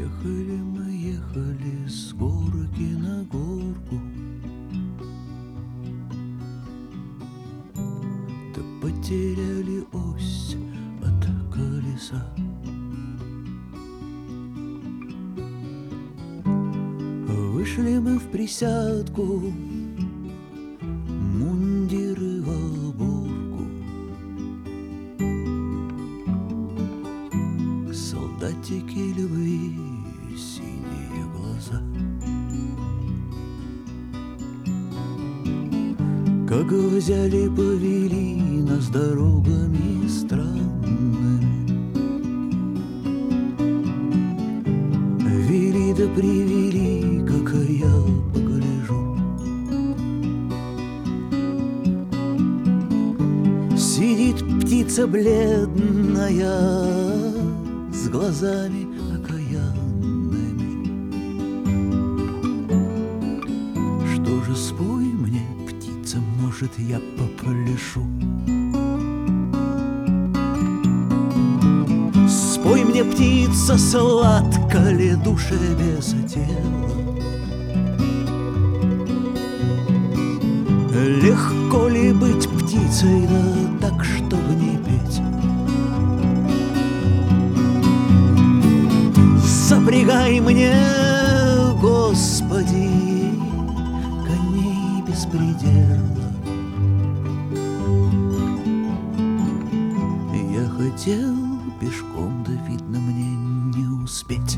Ехали мы, ехали с горки на горку, да потеряли ось от колеса. Вышли мы в присядку, мундиры в оборку, солдатики любви, синие глаза. Как взяли, повели нас дорогами странными, вели да привели, как я погляжу. Сидит птица бледная с глазами окаянными. Что же, спой мне, птица, может, я попляшу. Спой мне, птица, сладко ли душе без тела? Легко ли быть птицей, да так, чтобы не петь? Запрягай мне, Господи, коней без предела. Я хотел пешком, да видно мне не успеть.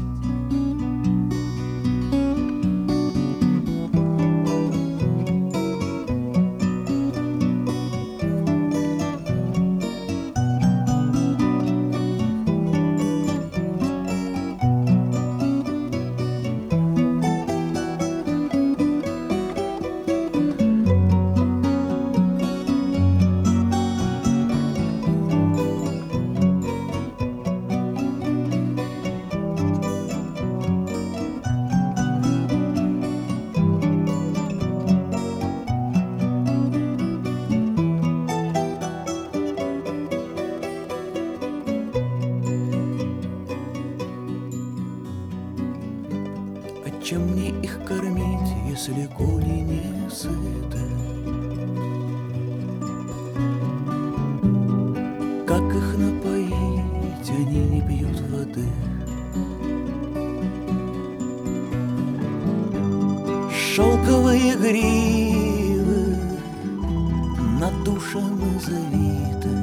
Чем мне их кормить, если коли не сыты? Как их напоить, они не пьют воды. Шелковые гривы надушены, завиты,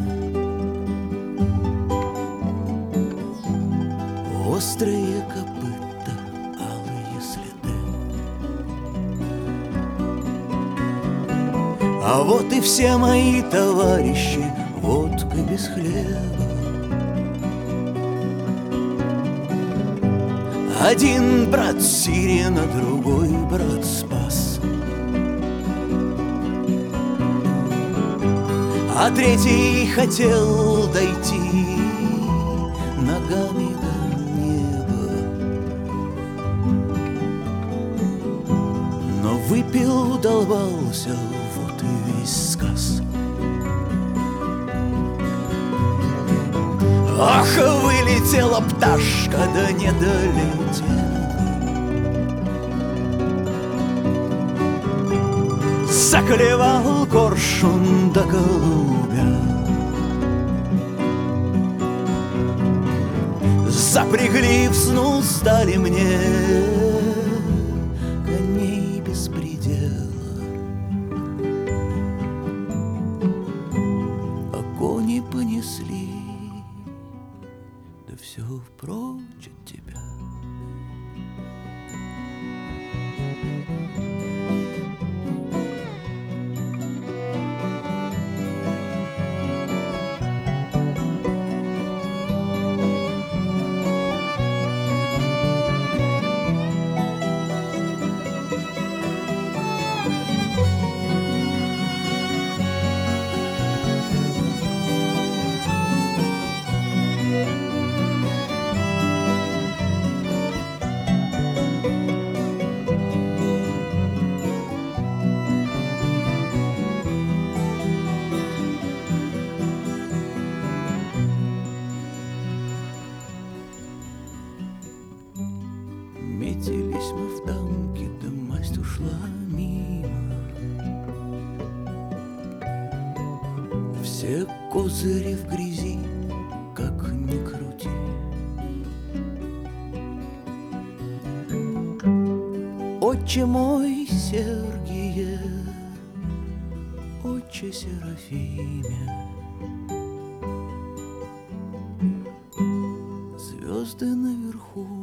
острые копыта, алые следы. А вот и все мои товарищи, водка без хлеба. Один брат Сирена, другой брат Спас, а третий хотел дойти ногами до неба, но выпил, долбался, вот и весь сказ. Ах, вылетела пташка, да не долетела. Заклевал коршун да голубя. Запрягли в снус, дали мне коней без предела. А кони понесли, да все прочь от тебя. Все козыри в грязи, как ни крути. Отче мой, Сергие, Отче Серафиме, звезды наверху